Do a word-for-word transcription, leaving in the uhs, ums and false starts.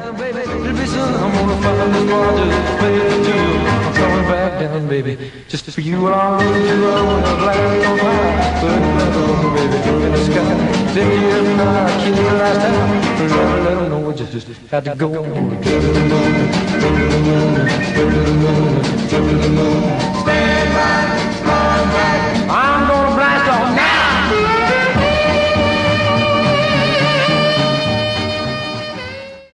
baby. Pretty soon I'm gonna find this mother, baby, too. I'm coming back down, baby. Just for you, I'll run you. I wanna land on high, but never, baby, in the sky. Take you every night, I keep the last time. Never let them know we just had to go. Stand by.